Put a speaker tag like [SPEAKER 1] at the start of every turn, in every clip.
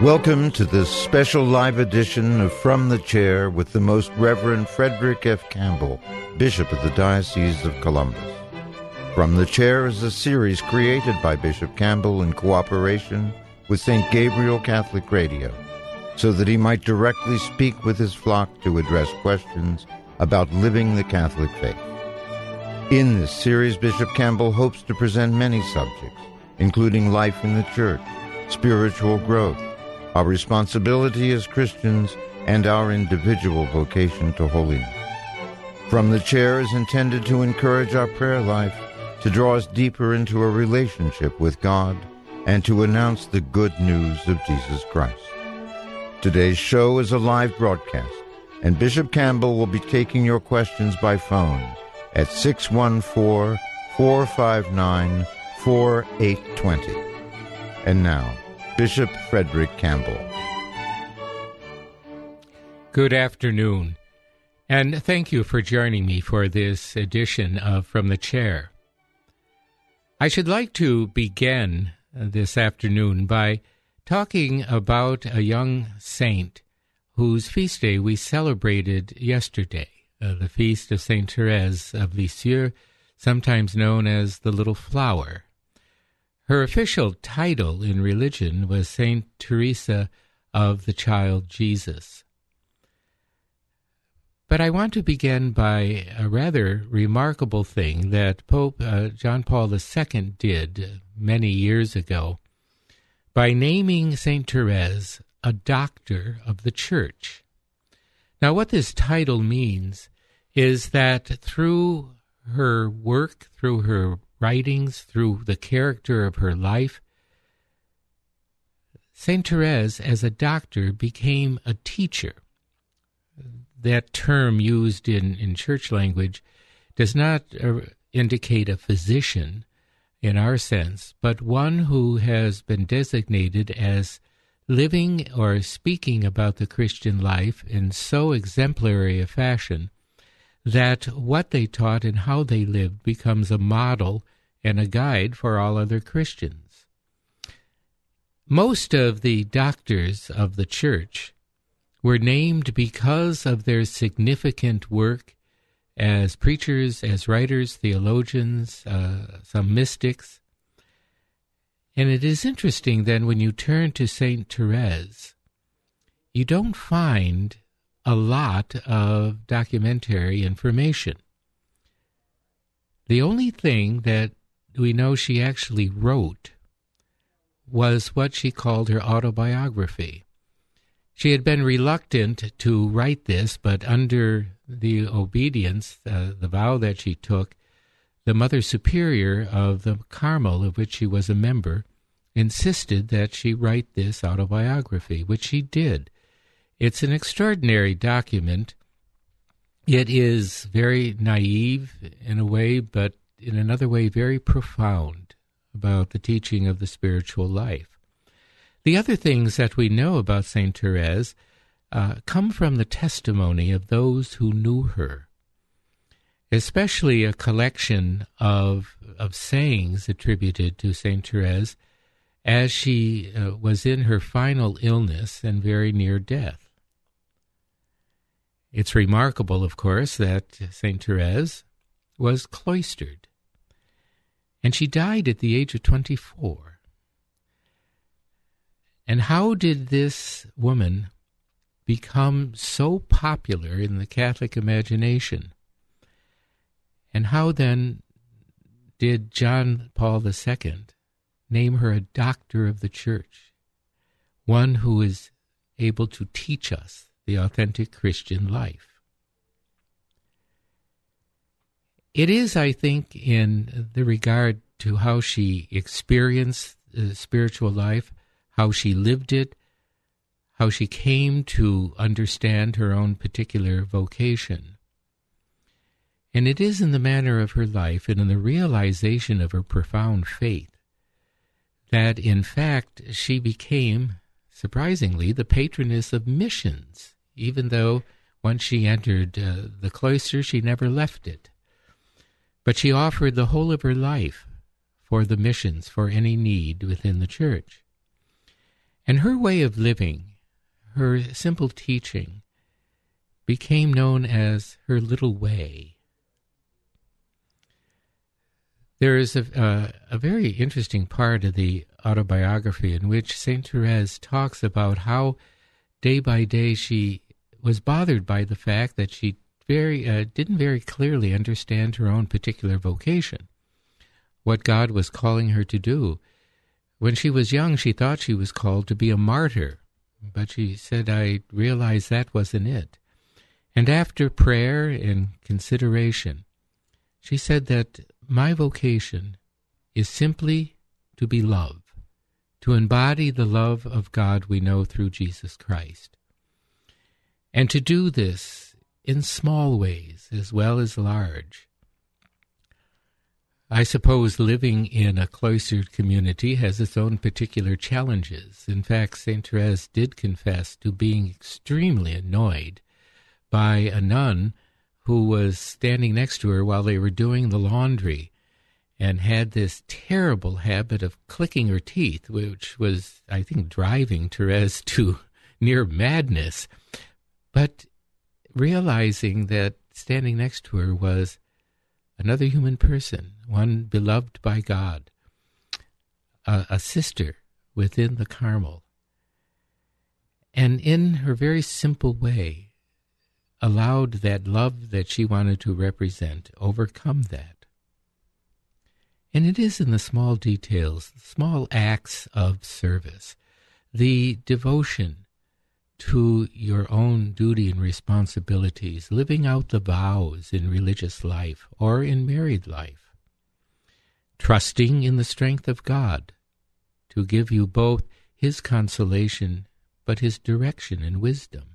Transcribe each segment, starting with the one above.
[SPEAKER 1] Welcome to this special live edition of From the Chair with the Most Reverend Frederick F. Campbell, Bishop of the Diocese of Columbus. From the Chair is a series created by Bishop Campbell in cooperation with St. Gabriel Catholic Radio, so that he might directly speak with his flock to address questions about living the Catholic faith. In this series, Bishop Campbell hopes to present many subjects, including life in the Church, spiritual growth, our responsibility as Christians, and our individual vocation to holiness. From the Chair is intended to encourage our prayer life, to draw us deeper into a relationship with God, and to announce the good news of Jesus Christ. Today's show is a live broadcast, and Bishop Campbell will be taking your questions by phone at 614-459-4820. And now, Bishop Frederick Campbell.
[SPEAKER 2] Good afternoon, and thank you for joining me for this edition of From the Chair. I should like to begin this afternoon by talking about a young saint whose feast day we celebrated yesterday, the feast of Saint Therese of Lisieux, sometimes known as the Little Flower. Her official title in religion was Saint Teresa of the Child Jesus. But I want to begin by a rather remarkable thing that Pope John Paul II did many years ago by naming Saint Therese a doctor of the Church. Now, what this title means is that through her work, through her writings, through the character of her life, Saint Therese, as a doctor, became a teacher. That term used in church language does not indicate a physician in our sense, but one who has been designated as living or speaking about the Christian life in so exemplary a fashion that what they taught and how they lived becomes a model and a guide for all other Christians. Most of the doctors of the Church were named because of their significant work as preachers, as writers, theologians, some mystics. And it is interesting then when you turn to Saint Therese, you don't find a lot of documentary information. The only thing that we know she actually wrote was what she called her autobiography. She had been reluctant to write this, but under the obedience, the vow that she took, the Mother Superior of the Carmel, of which she was a member, insisted that she write this autobiography, which she did. It's an extraordinary document. It is very naive in a way, but in another way very profound about the teaching of the spiritual life. The other things that we know about Saint Therese come from the testimony of those who knew her, especially a collection of sayings attributed to Saint Therese as she was in her final illness and very near death. It's remarkable, of course, that Saint Therese was cloistered, and she died at the age of 24. And how did this woman become so popular in the Catholic imagination? And how then did John Paul II name her a doctor of the Church, one who is able to teach us the authentic Christian life? It is, I think, in the regard to how she experienced the spiritual life, how she lived it, how she came to understand her own particular vocation. And it is in the manner of her life and in the realization of her profound faith that, in fact, she became, surprisingly, the patroness of missions, even though once she entered the cloister, she never left it. But she offered the whole of her life for the missions, for any need within the Church. And her way of living, her simple teaching, became known as her little way. There is a very interesting part of the autobiography in which St. Therese talks about how day by day she was bothered by the fact that she didn't very clearly understand her own particular vocation, what God was calling her to do. When she was young, she thought she was called to be a martyr, but she said, I realized that wasn't it. And after prayer and consideration, she said that my vocation is simply to be love, to embody the love of God we know through Jesus Christ, and to do this in small ways as well as large. I suppose living in a cloistered community has its own particular challenges. In fact, St. Therese did confess to being extremely annoyed by a nun who was standing next to her while they were doing the laundry and had this terrible habit of clicking her teeth, which was, I think, driving Therese to near madness. But realizing that standing next to her was another human person, one beloved by God, a sister within the Carmel, and in her very simple way, allowed that love that she wanted to represent overcome that. And it is in the small details, small acts of service, the devotion to your own duty and responsibilities, living out the vows in religious life or in married life, trusting in the strength of God to give you both His consolation but His direction and wisdom.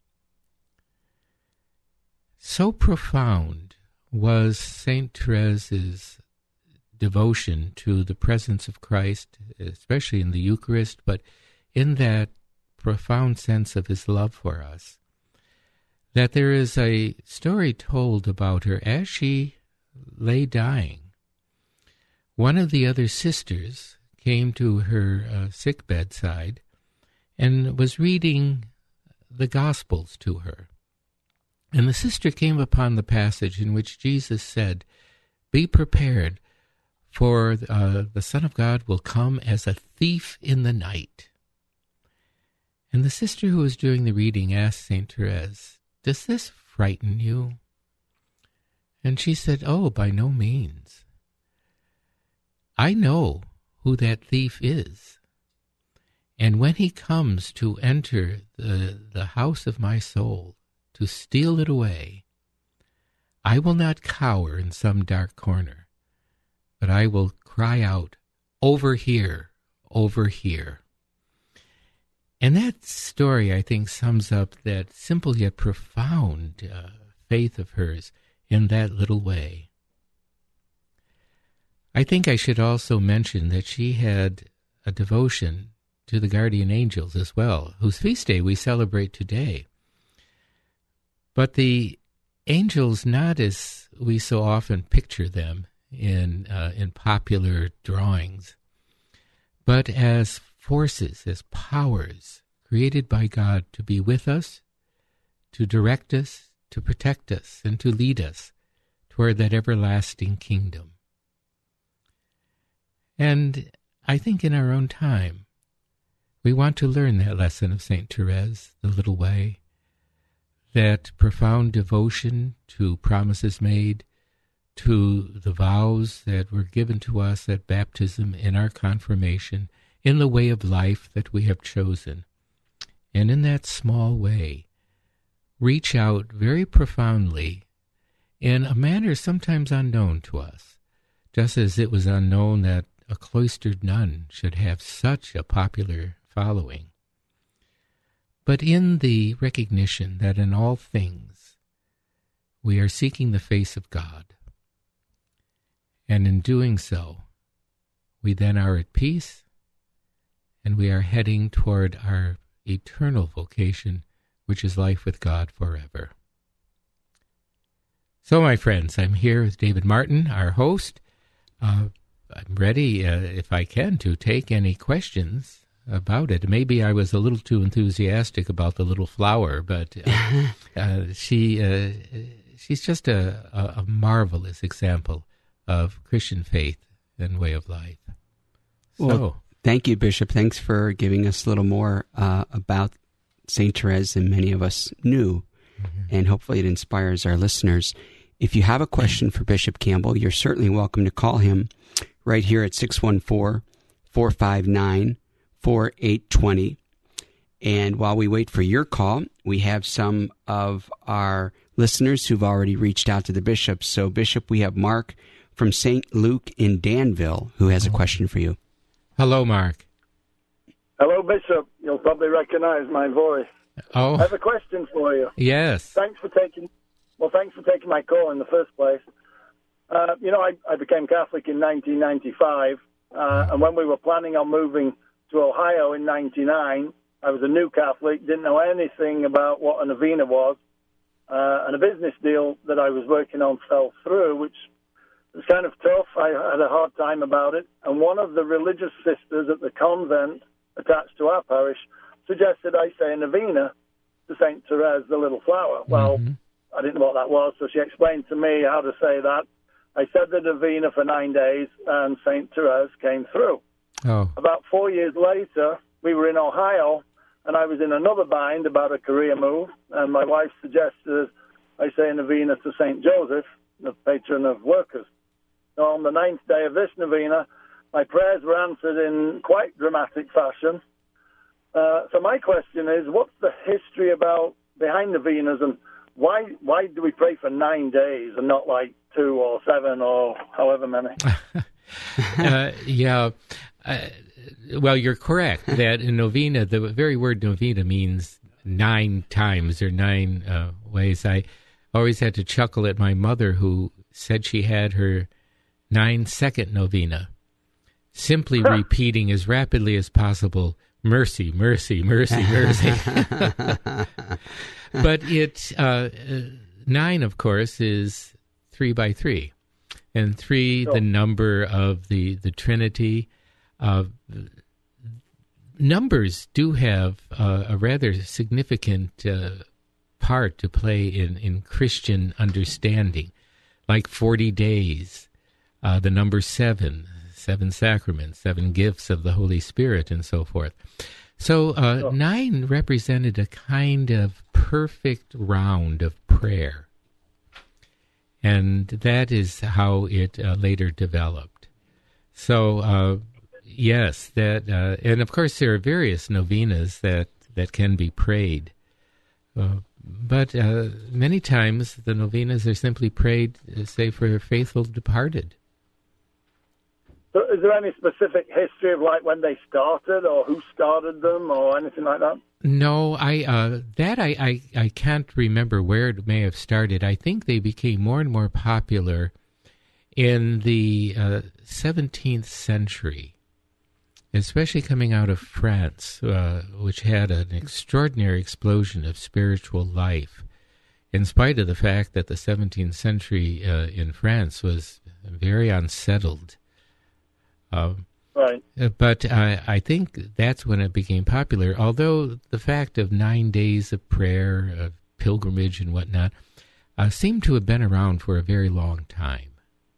[SPEAKER 2] So profound was St. Therese's devotion to the presence of Christ, especially in the Eucharist, but in that profound sense of His love for us, that there is a story told about her as she lay dying. One of the other sisters came to her sick bedside and was reading the Gospels to her. And the sister came upon the passage in which Jesus said, "Be prepared, for the Son of God will come as a thief in the night." And the sister who was doing the reading asked St. Therese, "Does this frighten you?" And she said, "Oh, by no means. I know who that thief is. And when he comes to enter the house of my soul, to steal it away, I will not cower in some dark corner, but I will cry out, 'Over here, over here.'" And that story, I think, sums up that simple yet profound faith of hers in that little way. I think I should also mention that she had a devotion to the guardian angels as well, whose feast day we celebrate today. But the angels, not as we so often picture them in popular drawings, but as forces, as powers created by God to be with us, to direct us, to protect us, and to lead us toward that everlasting kingdom. And I think in our own time, we want to learn that lesson of St. Therese, the little way, that profound devotion to promises made, to the vows that were given to us at baptism, in our confirmation, in the way of life that we have chosen. And in that small way, reach out very profoundly in a manner sometimes unknown to us, just as it was unknown that a cloistered nun should have such a popular following. But in the recognition that in all things we are seeking the face of God, and in doing so, we then are at peace, and we are heading toward our eternal vocation, which is life with God forever. So, my friends, I'm here with David Martin, our host. I'm ready, if I can, to take any questions about it. Maybe I was a little too enthusiastic about the little flower, but she's just a marvelous example of Christian faith and way of life.
[SPEAKER 3] Well, thank you, Bishop. Thanks for giving us a little more about St. Therese than many of us knew, and hopefully it inspires our listeners. If you have a question for Bishop Campbell, you're certainly welcome to call him right here at 614-459-4820. And while we wait for your call, we have some of our listeners who've already reached out to the Bishop. So, Bishop, we have Mark from St. Luke in Danville who has a question for you.
[SPEAKER 2] Hello, Mark.
[SPEAKER 4] Hello, Bishop. You'll probably recognize my voice.
[SPEAKER 2] Oh.
[SPEAKER 4] I have a question for you.
[SPEAKER 2] Yes.
[SPEAKER 4] Thanks for taking my call in the first place. I became Catholic in 1995, and when we were planning on moving to Ohio in 99, I was a new Catholic, didn't know anything about what a novena was, and a business deal that I was working on fell through, which was kind of tough. I had a hard time about it, and one of the religious sisters at the convent attached to our parish suggested I say a novena to St. Therese, the Little Flower. Well, I didn't know what that was, so she explained to me how to say that. I said the novena for 9 days, and St. Therese came through.
[SPEAKER 2] Oh.
[SPEAKER 4] About 4 years later, we were in Ohio, and I was in another bind about a career move, and my wife suggested I say a novena to St. Joseph, the patron of workers. So on the 9th day of this novena, my prayers were answered in quite dramatic fashion. So my question is, what's the history behind novenas, and why do we pray for 9 days and not like 2 or 7 or however many?
[SPEAKER 2] Well, you're correct that in novena, the very word novena means 9 times or 9 ways. I always had to chuckle at my mother, who said she had her 9-second novena, simply repeating as rapidly as possible, mercy, mercy, mercy, mercy. But 9, of course, is 3 by 3, and 3, the number of the Trinity. Numbers do have a rather significant part to play in Christian understanding, like 40 days, the number 7, 7 sacraments, 7 gifts of the Holy Spirit, and so forth. So 9 represented a kind of perfect round of prayer, and that is how it later developed. So yes, that and of course there are various novenas that can be prayed, but many times the novenas are simply prayed, say, for faithful departed.
[SPEAKER 4] So is there any specific history of like when they started or who started them or anything like that?
[SPEAKER 2] No, I can't remember where it may have started. I think they became more and more popular in the 17th century, especially coming out of France, which had an extraordinary explosion of spiritual life, in spite of the fact that the 17th century in France was very unsettled.
[SPEAKER 4] Right.
[SPEAKER 2] But I think that's when it became popular, although the fact of 9 days of prayer, of pilgrimage and whatnot, seemed to have been around for a very long time.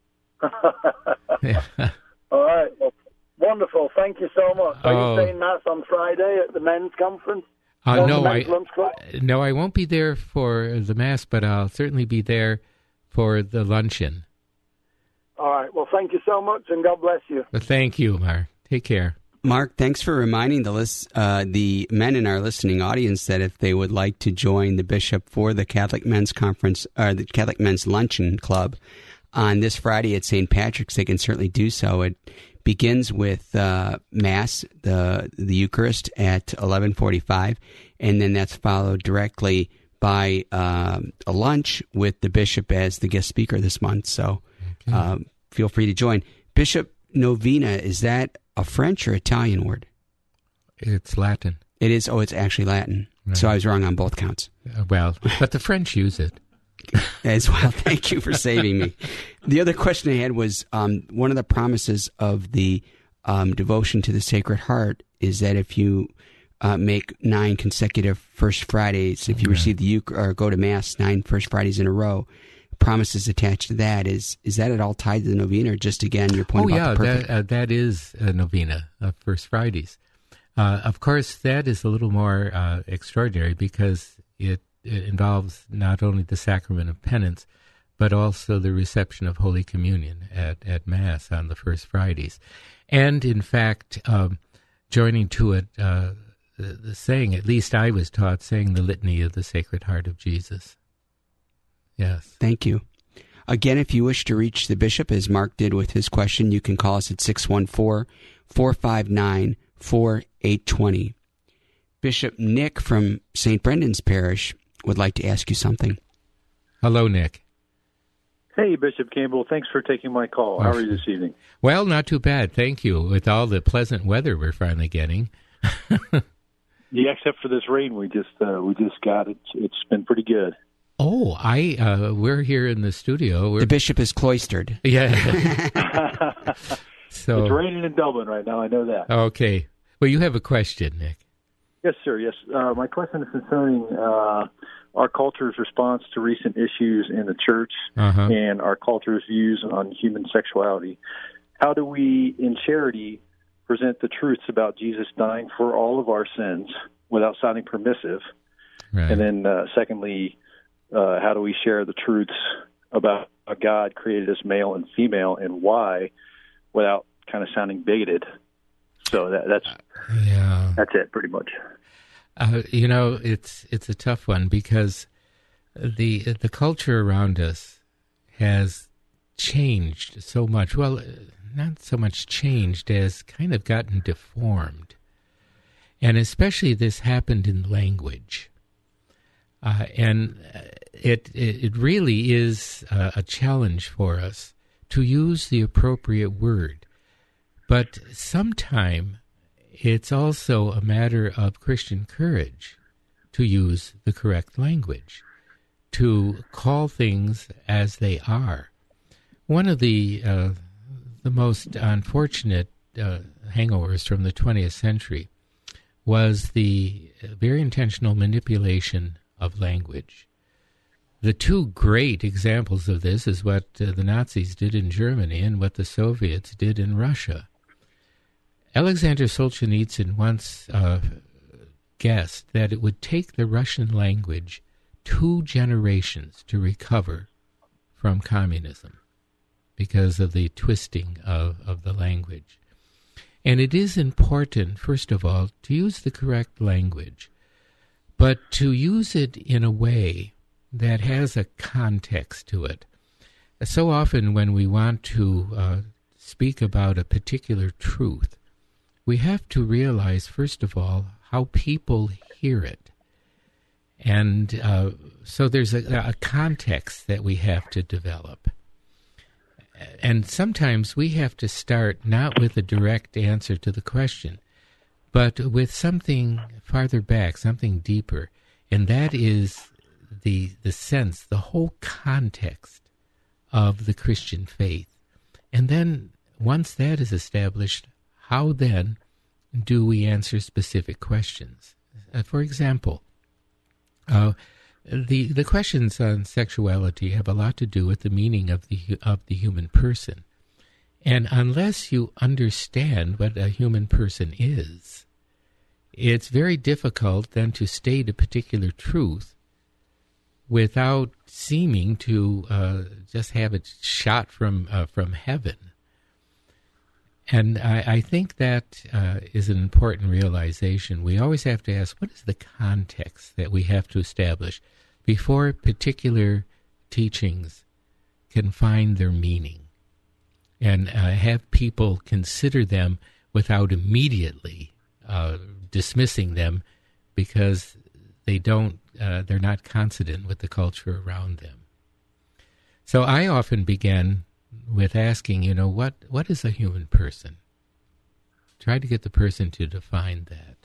[SPEAKER 4] All right. Well, wonderful. Thank you so much. Are you saying Mass on Friday at the men's conference?
[SPEAKER 2] No, I won't be there for the Mass, but I'll certainly be there for the luncheon.
[SPEAKER 4] All right. Well, thank you so much, and God bless you.
[SPEAKER 2] Well, thank you, Mark. Take care.
[SPEAKER 3] Mark, thanks for reminding the men in our listening audience that if they would like to join the bishop for the Catholic Men's Conference, or the Catholic Men's Luncheon Club on this Friday at St. Patrick's, they can certainly do so. It begins with Mass, the Eucharist, at 11:45, and then that's followed directly by a lunch with the bishop as the guest speaker this month. So feel free to join. Bishop, novena, is that a French or Italian word?
[SPEAKER 2] It's Latin.
[SPEAKER 3] It is? Oh, it's actually Latin. Right. So I was wrong on both counts.
[SPEAKER 2] Well, but the French use it.
[SPEAKER 3] As well. Thank you for saving me. The other question I had was one of the promises of the devotion to the Sacred Heart is that if you make 9 consecutive First Fridays, if you receive the or go to Mass 9 First Fridays in a row, promises attached to that. Is that at all tied to the novena, or just, again, your point about the perfect?
[SPEAKER 2] That is a novena of First Fridays. Of course, that is a little more extraordinary because it involves not only the sacrament of penance, but also the reception of Holy Communion at Mass on the First Fridays. And, in fact, joining to it, the saying, at least I was taught, saying the Litany of the Sacred Heart of Jesus. Yes.
[SPEAKER 3] Thank you. Again, if you wish to reach the bishop, as Mark did with his question, you can call us at 614-459-4820. Bishop Nick from St. Brendan's Parish would like to ask you something.
[SPEAKER 2] Hello, Nick.
[SPEAKER 5] Hey, Bishop Campbell. Thanks for taking my call. How are you this evening?
[SPEAKER 2] Well, not too bad, thank you. With all the pleasant weather we're finally getting.
[SPEAKER 5] Yeah, except for this rain we just got. It's been pretty good.
[SPEAKER 2] Oh, we're here in the studio.
[SPEAKER 3] The bishop is cloistered.
[SPEAKER 2] Yeah. So
[SPEAKER 5] it's raining in Dublin right now. I know that.
[SPEAKER 2] Okay. Well, you have a question, Nick.
[SPEAKER 5] Yes, sir. Yes. My question is concerning our culture's response to recent issues in the church and our culture's views on human sexuality. How do we, in charity, present the truths about Jesus dying for all of our sins without sounding permissive?
[SPEAKER 2] Right.
[SPEAKER 5] And then, secondly, how do we share the truths about how God created us male and female and why, without kind of sounding bigoted? So that's it, pretty much.
[SPEAKER 2] It's a tough one because the culture around us has changed so much. Well, not so much changed as kind of gotten deformed. And especially this happened in language. And it really is a challenge for us to use the appropriate word. But sometime it's also a matter of Christian courage to use the correct language, to call things as they are. One of the most unfortunate hangovers from the 20th century was the very intentional manipulation of language. The two great examples of this is what the Nazis did in Germany and what the Soviets did in Russia. Alexander Solzhenitsyn once guessed that it would take the Russian language 2 generations to recover from communism because of the twisting of the language. And it is important, first of all, to use the correct language, but to use it in a way that has a context to it. So often when we want to speak about a particular truth, we have to realize, first of all, how people hear it. And so there's a context that we have to develop. And sometimes we have to start not with a direct answer to the question, but with something farther back, something deeper. And that is the sense, the whole context of the Christian faith. And then once that is established, how then do we answer specific questions? For example, the questions on sexuality have a lot to do with the meaning of the human person. And unless you understand what a human person is, it's very difficult then to state a particular truth without seeming to just have it shot from heaven. And I think that is an important realization. We always have to ask, what is the context that we have to establish before particular teachings can find their meaning, and have people consider them without immediately dismissing them because they're not consonant with the culture around them. So I often begin with asking, what is a human person? Try to get the person to define that.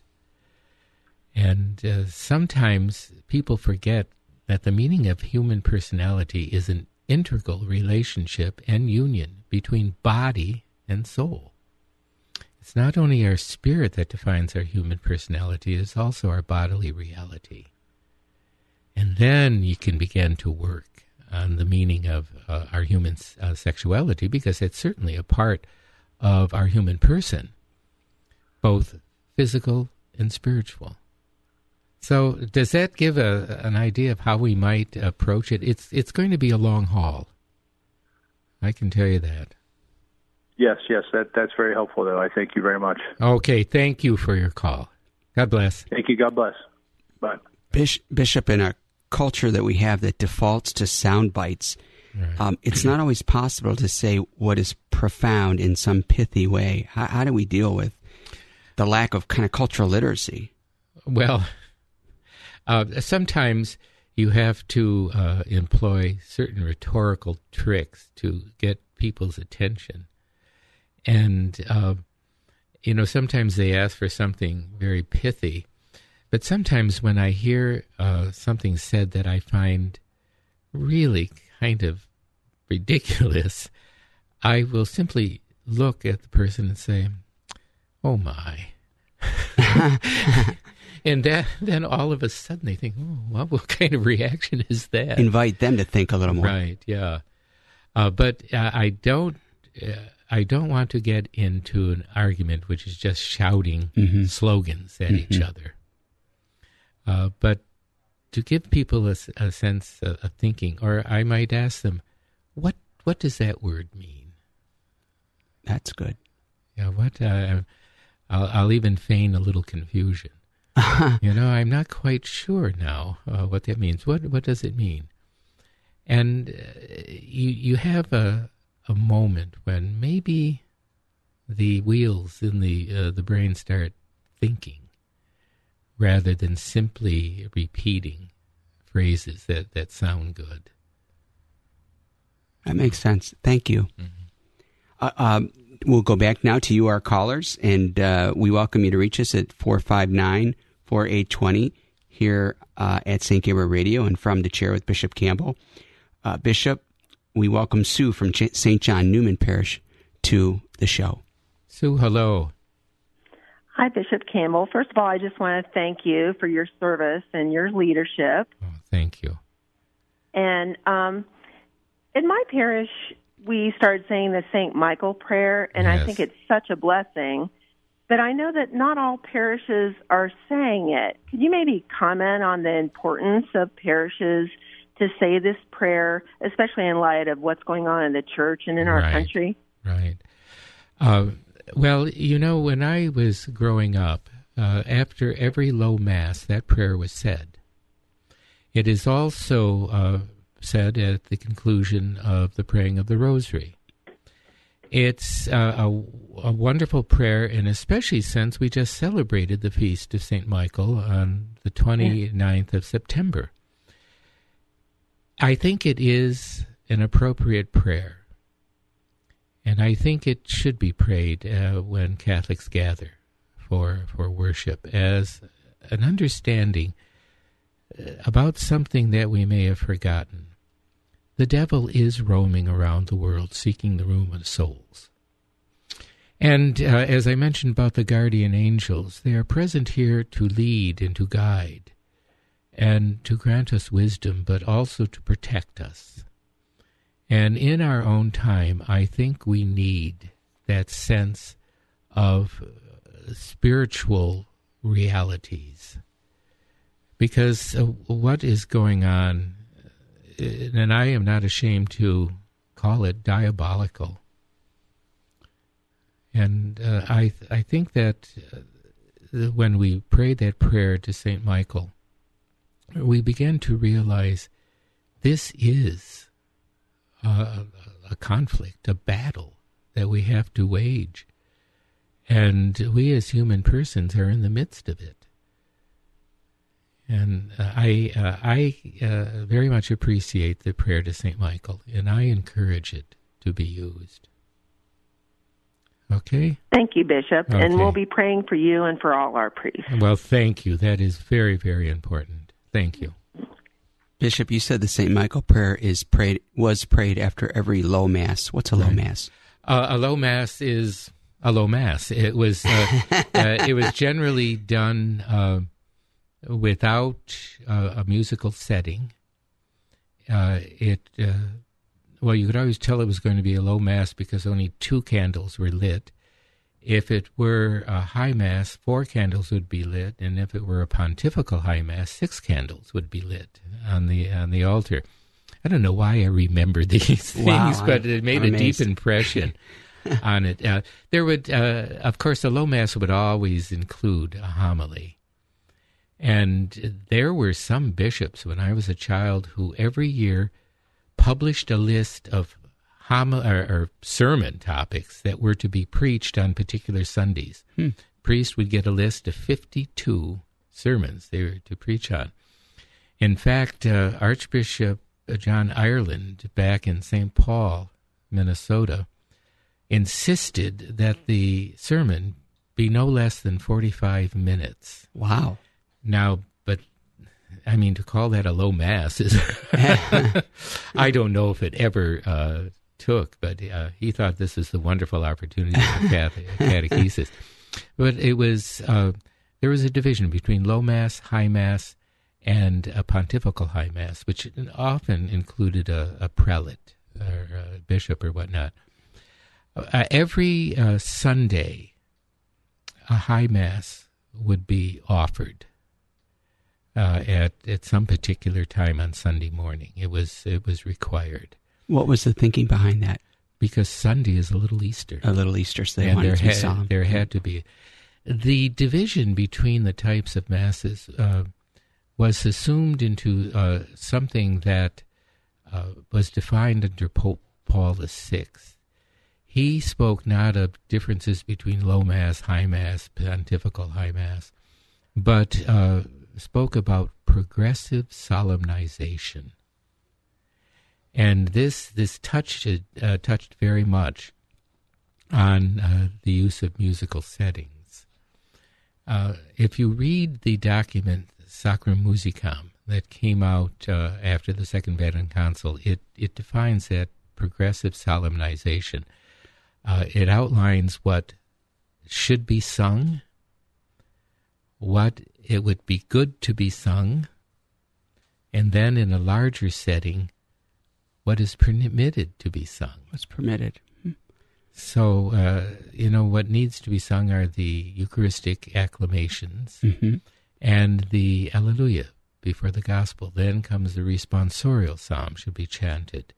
[SPEAKER 2] And sometimes people forget that the meaning of human personality is an integral relationship and union between body and soul. It's not only our spirit that defines our human personality, it's also our bodily reality. And then you can begin to work on the meaning of our human sexuality, because it's certainly a part of our human person, both physical and spiritual. So does that give an idea of how we might approach it? It's going to be a long haul. I can tell you that.
[SPEAKER 5] Yes, that's very helpful, though. I thank you very much.
[SPEAKER 2] Okay, thank you for your call. God bless.
[SPEAKER 5] Thank you. God bless. Bye.
[SPEAKER 3] Bishop, in a culture that we have that defaults to sound bites, right. It's not always possible to say what is profound in some pithy way. How do we deal with the lack of kind of cultural literacy?
[SPEAKER 2] Well, sometimes you have to employ certain rhetorical tricks to get people's attention. And, sometimes they ask for something very pithy. But sometimes when I hear something said that I find really kind of ridiculous, I will simply look at the person and say, "Oh my." And then all of a sudden they think, "Oh, what kind of reaction is that?"
[SPEAKER 3] Invite them to think a little more.
[SPEAKER 2] Right, yeah. But I don't want to get into an argument which is just shouting slogans at each other. But to give people a sense of thinking, or I might ask them, what does that word mean?
[SPEAKER 3] That's good.
[SPEAKER 2] Yeah, I'll even feign a little confusion. I'm not quite sure now what that means. What does it mean? And you have a moment when maybe the wheels in the brain start thinking, rather than simply repeating phrases that sound good.
[SPEAKER 3] That makes sense. Thank you. Mm-hmm. We'll go back now to you, our callers, and we welcome you to reach us at 459-4820 here at St. Gabriel Radio and from the chair with Bishop Campbell. Bishop, we welcome Sue from St. John Newman Parish to the show.
[SPEAKER 2] Sue, hello.
[SPEAKER 6] Hi, Bishop Campbell. First of all, I just want to thank you for your service and your leadership.
[SPEAKER 2] Oh, thank you.
[SPEAKER 6] And in my parish, we started saying the St. Michael prayer, and
[SPEAKER 2] yes.
[SPEAKER 6] I think it's such a blessing. But I know that not all parishes are saying it. Could you maybe comment on the importance of parishes to say this prayer, especially in light of what's going on in the church and in our country?
[SPEAKER 2] Right. Well, when I was growing up, after every low Mass, that prayer was said. It is also said at the conclusion of the praying of the Rosary. It's a wonderful prayer, and especially since we just celebrated the feast of St. Michael on the 29th of September. I think it is an appropriate prayer. And I think it should be prayed when Catholics gather for worship as an understanding about something that we may have forgotten. The devil is roaming around the world seeking the ruin of souls. And as I mentioned about the guardian angels, they are present here to lead and to guide and to grant us wisdom, but also to protect us. And in our own time, I think we need that sense of spiritual realities. Because what is going on, and I am not ashamed to call it diabolical. And I think that when we pray that prayer to St. Michael, we begin to realize this is a conflict, a battle that we have to wage. And we as human persons are in the midst of it. And I very much appreciate the prayer to St. Michael, and I encourage it to be used. Okay?
[SPEAKER 6] Thank you, Bishop.
[SPEAKER 2] Okay.
[SPEAKER 6] And we'll be praying for you and for all our priests.
[SPEAKER 2] Well, thank you. That is very, very important. Thank you.
[SPEAKER 3] Bishop, you said the St. Michael prayer was prayed after every low Mass. What's a low Mass?
[SPEAKER 2] A low Mass is a low mass. It was generally done without a musical setting. Well, you could always tell it was going to be a low mass because only 2 candles were lit. If it were a high mass, 4 candles would be lit, and if it were a pontifical high mass, 6 candles would be lit on the altar. I don't know why I remember these things, but it made a deep impression on it. There would, of course, a low mass would always include a homily. And there were some bishops when I was a child who every year published a list of or sermon topics that were to be preached on particular Sundays. Priest would get a list of 52 sermons they were to preach on. In fact, Archbishop John Ireland, back in St. Paul, Minnesota, insisted that the sermon be no less than 45 minutes.
[SPEAKER 3] Wow.
[SPEAKER 2] Now, but I mean, to call that a low mass is, I don't know if it ever took, but he thought this was the wonderful opportunity for catechesis. But it was, there was a division between low mass, high mass, and a pontifical high mass, which often included a prelate or a bishop or whatnot. Every Sunday, a high mass would be offered at some particular time on Sunday morning. It was required.
[SPEAKER 3] What was the thinking behind that?
[SPEAKER 2] Because Sunday is a little Easter.
[SPEAKER 3] A little Easter, so they wanted to be solemn.
[SPEAKER 2] There had to be. The division between the types of masses was assumed into something that was defined under Pope Paul VI. He spoke not of differences between low mass, high mass, pontifical high mass, but spoke about progressive solemnization. And this touched very much on the use of musical settings. If you read the document Sacram Musicam that came out after the Second Vatican Council, it defines that progressive solemnization. It outlines what should be sung, what it would be good to be sung, and then in a larger setting, what is permitted to be sung.
[SPEAKER 3] What's permitted.
[SPEAKER 2] So, what needs to be sung are the Eucharistic acclamations and the Alleluia before the Gospel. Then comes the responsorial psalm should be chanted,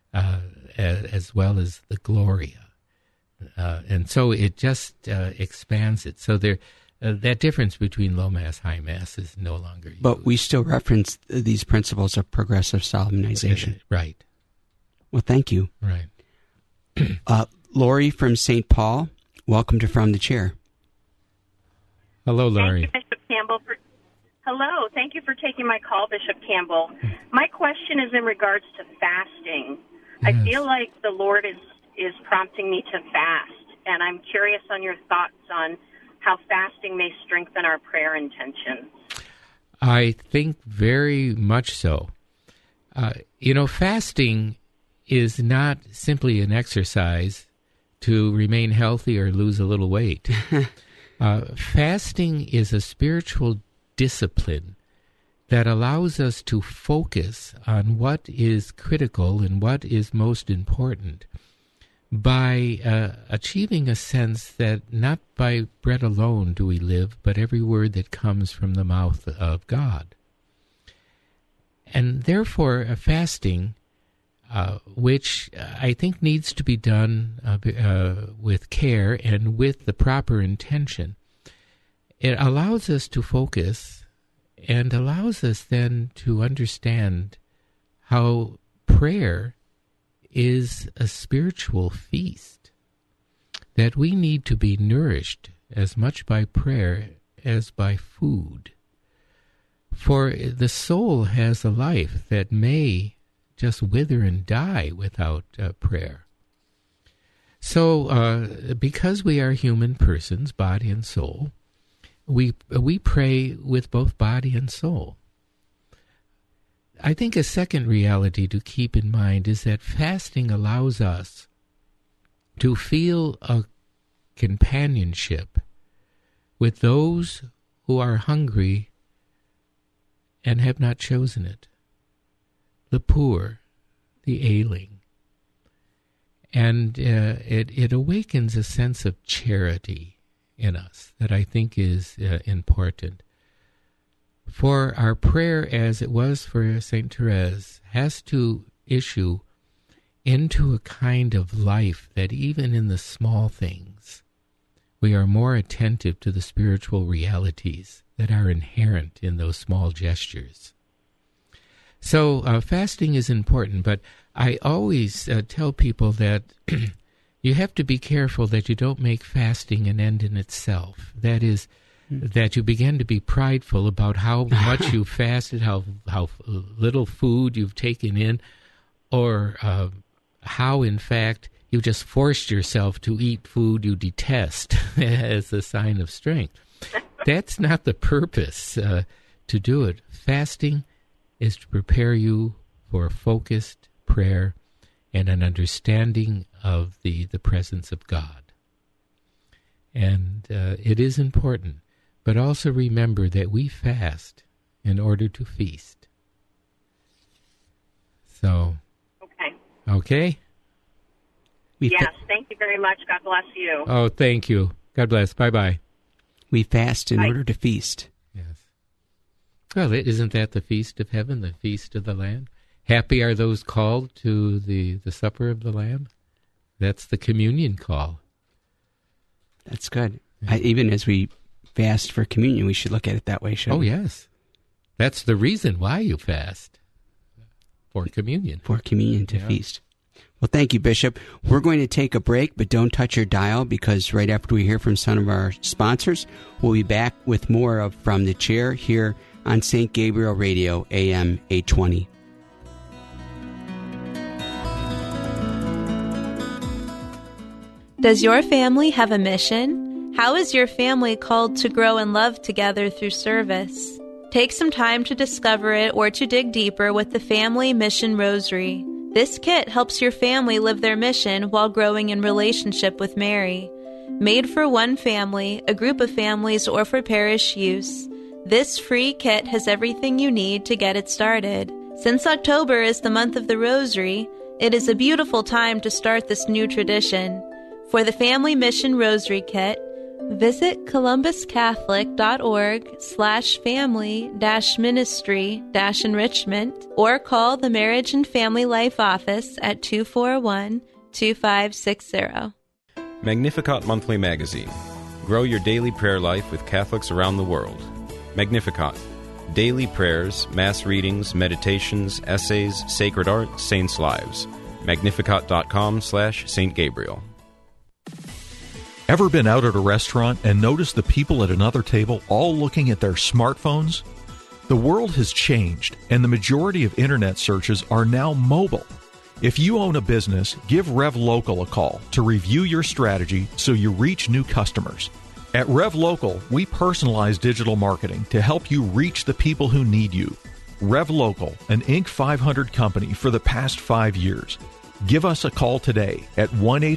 [SPEAKER 2] as well as the Gloria. And so it just expands it. So that difference between low mass, high mass is no longer used.
[SPEAKER 3] But we still reference these principles of progressive solemnization.
[SPEAKER 2] Right.
[SPEAKER 3] Well, thank you.
[SPEAKER 2] Right.
[SPEAKER 3] Lori from St. Paul, welcome to From the Chair.
[SPEAKER 2] Hello, Lori.
[SPEAKER 7] Thank you, Bishop Campbell. Hello. Thank you for taking my call, Bishop Campbell. My question is in regards to fasting. Yes. I feel like the Lord is prompting me to fast, and I'm curious on your thoughts on how fasting may strengthen our prayer intentions.
[SPEAKER 2] I think very much so. Fasting is not simply an exercise to remain healthy or lose a little weight. Fasting is a spiritual discipline that allows us to focus on what is critical and what is most important by achieving a sense that not by bread alone do we live, but every word that comes from the mouth of God. And therefore, fasting, which I think needs to be done with care and with the proper intention, it allows us to focus and allows us then to understand how prayer is a spiritual feast, that we need to be nourished as much by prayer as by food. For the soul has a life that may just wither and die without prayer. So because we are human persons, body and soul, we pray with both body and soul. I think a second reality to keep in mind is that fasting allows us to feel a companionship with those who are hungry and have not chosen it, the poor, the ailing. And it awakens a sense of charity in us that I think is important. For our prayer, as it was for St. Therese, has to issue into a kind of life that even in the small things, we are more attentive to the spiritual realities that are inherent in those small gestures. So fasting is important, but I always tell people that you have to be careful that you don't make fasting an end in itself. That is, that you begin to be prideful about how much you fasted, how little food you've taken in, or how, in fact, you just forced yourself to eat food you detest as a sign of strength. That's not the purpose to do it. Fasting is to prepare you for a focused prayer and an understanding of the presence of God. And it is important. But also remember that we fast in order to feast. So. Okay?
[SPEAKER 7] Yes, thank you very much. God bless you.
[SPEAKER 2] Oh, thank you. God bless. Bye-bye.
[SPEAKER 3] We fast in order to feast.
[SPEAKER 2] Yes. Well, isn't that the feast of heaven, the feast of the Lamb? Happy are those called to the supper of the Lamb. That's the communion call.
[SPEAKER 3] That's good. Yeah. Even as we fast for communion, we should look at it that way, shouldn't we?
[SPEAKER 2] Oh, yes. That's the reason why you fast. For communion.
[SPEAKER 3] For communion to feast. Well, thank you, Bishop. We're going to take a break, but don't touch your dial, because right after we hear from some of our sponsors, we'll be back with more of From the Chair here on St. Gabriel Radio, AM 820.
[SPEAKER 8] Does your family have a mission? How is your family called to grow in love together through service? Take some time to discover it or to dig deeper with the Family Mission Rosary. This kit helps your family live their mission while growing in relationship with Mary. Made for one family, a group of families, or for parish use, this free kit has everything you need to get it started. Since October is the month of the Rosary, it is a beautiful time to start this new tradition. For the Family Mission Rosary Kit, visit columbuscatholic.org/family-ministry-enrichment or call the Marriage and Family Life Office at 241-2560.
[SPEAKER 9] Magnificat Monthly Magazine. Grow your daily prayer life with Catholics around the world. Magnificat. Daily prayers, mass readings, meditations, essays, sacred art, saints' lives. Magnificat.com/St. Gabriel.
[SPEAKER 10] Ever been out at a restaurant and noticed the people at another table all looking at their smartphones? The world has changed, and the majority of internet searches are now mobile. If you own a business, give RevLocal a call to review your strategy so you reach new customers. At RevLocal, we personalize digital marketing to help you reach the people who need you. RevLocal, an Inc. 500 company for the past 5 years. Give us a call today at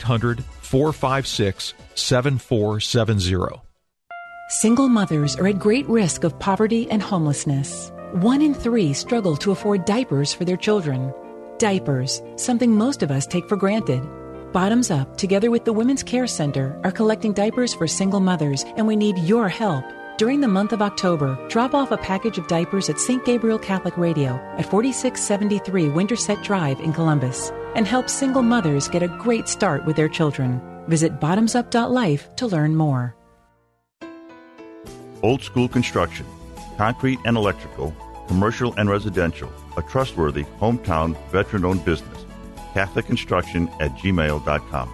[SPEAKER 10] 1-800-456-7470.
[SPEAKER 11] Single mothers are at great risk of poverty and homelessness. 1 in 3 struggle to afford diapers for their children. Diapers, something most of us take for granted. Bottoms Up, together with the Women's Care Center, are collecting diapers for single mothers, and we need your help. During the month of October, drop off a package of diapers at St. Gabriel Catholic Radio at 4673 Winterset Drive in Columbus and help single mothers get a great start with their children. Visit bottomsup.life to learn more.
[SPEAKER 12] Old School Construction, concrete and electrical, commercial and residential, a trustworthy hometown veteran-owned business. CatholicConstruction@gmail.com.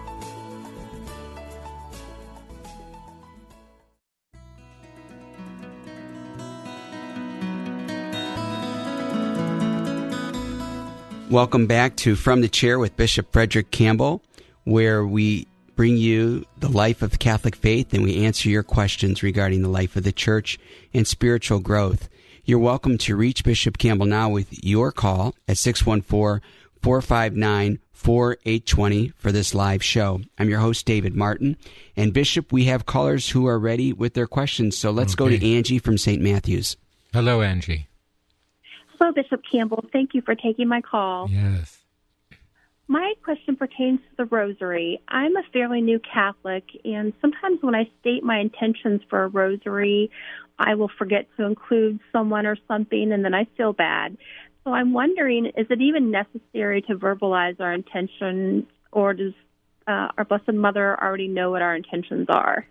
[SPEAKER 3] Welcome back to From the Chair with Bishop Frederick Campbell, where we bring you the life of the Catholic faith and we answer your questions regarding the life of the Church and spiritual growth. You're welcome to reach Bishop Campbell now with your call at 459-4820 for this live show. I'm your host, David Martin. And Bishop, we have callers who are ready with their questions. So let's go to Angie from St. Matthews.
[SPEAKER 2] Hello, Angie.
[SPEAKER 13] Hello, Bishop Campbell. Thank you for taking my call.
[SPEAKER 2] Yes.
[SPEAKER 13] My question pertains to the rosary. I'm a fairly new Catholic, and sometimes when I state my intentions for a rosary, I will forget to include someone or something, and then I feel bad. So I'm wondering, is it even necessary to verbalize our intentions, or does our Blessed Mother already know what our intentions are?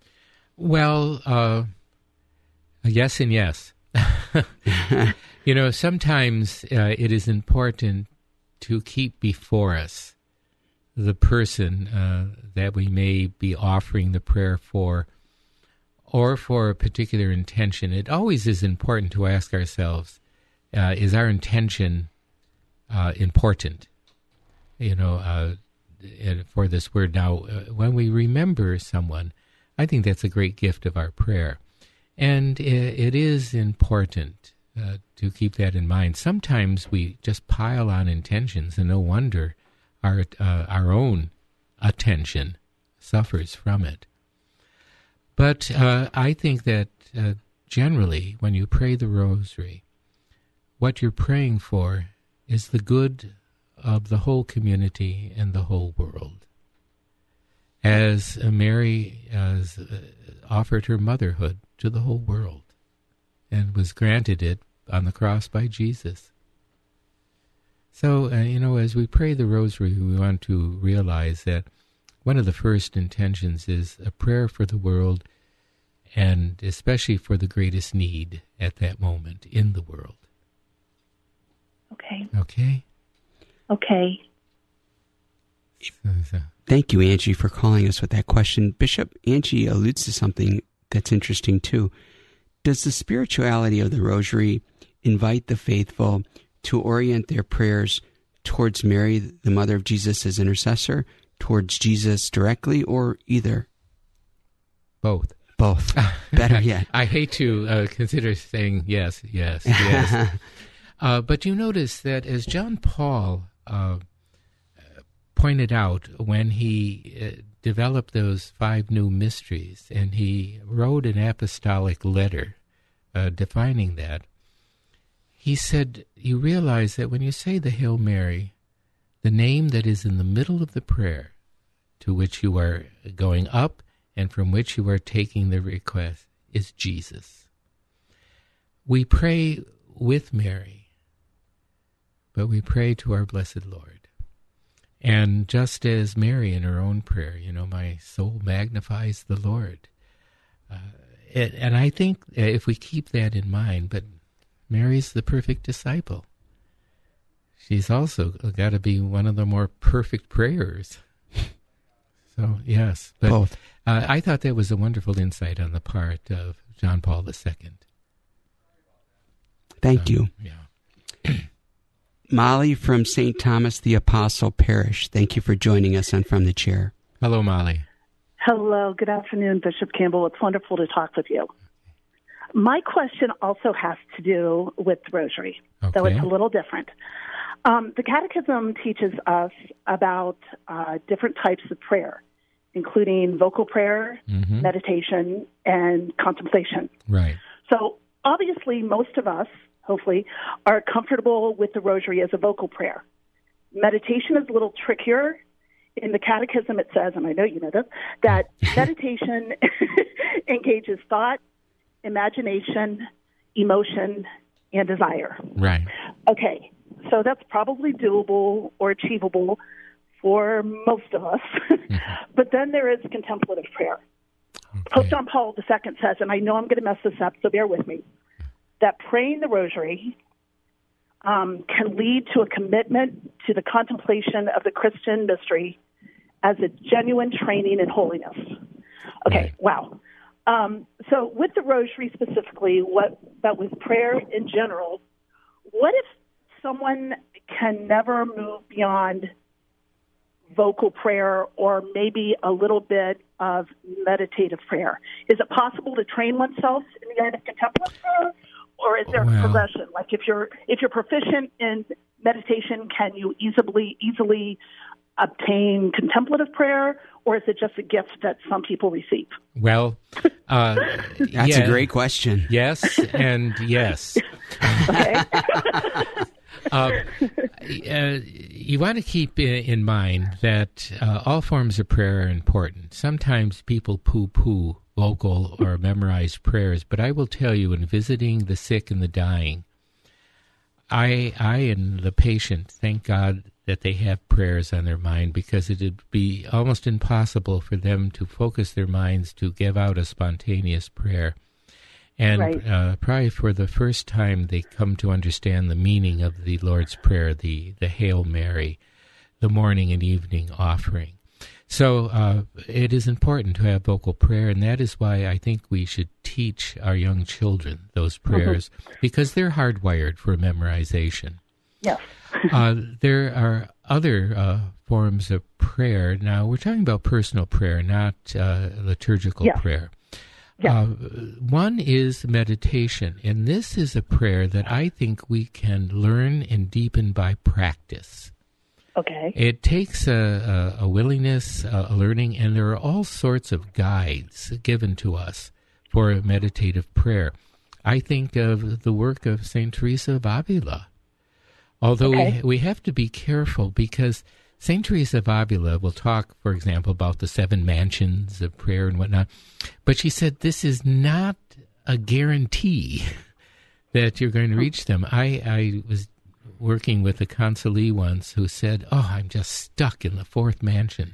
[SPEAKER 2] Well, yes and yes. Sometimes it is important to keep before us the person that we may be offering the prayer for, or for a particular intention. It always is important to ask ourselves, is our intention important? For this word. Now, when we remember someone, I think that's a great gift of our prayer. And it is important to keep that in mind. Sometimes we just pile on intentions, and no wonder our own attention suffers from it. But I think that generally, when you pray the rosary, what you're praying for is the good of the whole community and the whole world. As Mary has offered her motherhood to the whole world and was granted it on the cross by Jesus. So, as we pray the rosary, we want to realize that one of the first intentions is a prayer for the world, and especially for the greatest need at that moment in the world.
[SPEAKER 13] Okay.
[SPEAKER 2] Okay?
[SPEAKER 13] Okay.
[SPEAKER 3] Thank you, Angie, for calling us with that question. Bishop, Angie alludes to something that's interesting, too. Does the spirituality of the rosary invite the faithful to orient their prayers towards Mary, the mother of Jesus, as intercessor, towards Jesus directly, or either?
[SPEAKER 2] Both.
[SPEAKER 3] Both. Better yet.
[SPEAKER 2] I hate to consider saying yes. But you notice that as John Paul pointed out when he developed those 5 new mysteries, and he wrote an apostolic letter defining that, he said, you realize that when you say the Hail Mary, the name that is in the middle of the prayer to which you are going up and from which you are taking the request is Jesus. We pray with Mary, but we pray to our blessed Lord. And just as Mary in her own prayer, my soul magnifies the Lord. And I think if we keep that in mind, but Mary's the perfect disciple. She's also got to be one of the more perfect prayers. So, yes. But
[SPEAKER 3] both.
[SPEAKER 2] I thought that was a wonderful insight on the part of John Paul II.
[SPEAKER 3] Thank you.
[SPEAKER 2] Yeah.
[SPEAKER 3] Molly from St. Thomas the Apostle Parish. Thank you for joining us on From the Chair.
[SPEAKER 2] Hello, Molly.
[SPEAKER 14] Hello. Good afternoon, Bishop Campbell. It's wonderful to talk with you. My question also has to do with the rosary, though it's a little different. The Catechism teaches us about different types of prayer, including vocal prayer, meditation, and contemplation.
[SPEAKER 2] Right.
[SPEAKER 14] So obviously most of us, hopefully, are comfortable with the rosary as a vocal prayer. Meditation is a little trickier. In the Catechism it says, and I know you know this, that meditation engages thought, imagination, emotion, and desire.
[SPEAKER 2] Right.
[SPEAKER 14] Okay, so that's probably doable or achievable for most of us. But then there is contemplative prayer. Okay. Pope John Paul II says, and I know I'm going to mess this up, so bear with me, that praying the rosary can lead to a commitment to the contemplation of the Christian mystery as a genuine training in holiness. Okay, wow. So with the rosary specifically, but with prayer in general, what if someone can never move beyond vocal prayer or maybe a little bit of meditative prayer? Is it possible to train oneself in the art of contemplative prayer, or is there a progression? Like if you're proficient in meditation? Can you easily obtain contemplative prayer, or is it just a gift that some people receive?
[SPEAKER 2] Well,
[SPEAKER 3] that's a great question.
[SPEAKER 2] Yes, and yes.
[SPEAKER 14] Okay.
[SPEAKER 2] You want to keep in mind that all forms of prayer are important. Sometimes people poo-poo vocal or memorized prayers, but I will tell you, in visiting the sick and the dying, I and the patient thank God that they have prayers on their mind, because it would be almost impossible for them to focus their minds to give out a spontaneous prayer. And probably for the first time they come to understand the meaning of the Lord's Prayer, the Hail Mary, the morning and evening offering. So it is important to have vocal prayer, and that is why I think we should teach our young children those prayers, because they're hardwired for memorization.
[SPEAKER 14] Yes.
[SPEAKER 2] There are other forms of prayer. Now, we're talking about personal prayer, not liturgical prayer. Yeah. One is meditation, and this is a prayer that I think we can learn and deepen by practice.
[SPEAKER 14] Okay.
[SPEAKER 2] It takes a willingness, a learning, and there are all sorts of guides given to us for meditative prayer. I think of the work of St. Teresa of Avila, although we have to be careful, because St. Teresa of Avila will talk, for example, about the 7 mansions of prayer and whatnot, but she said this is not a guarantee that you're going to reach them. I was working with a consolee once who said, I'm just stuck in the 4th mansion.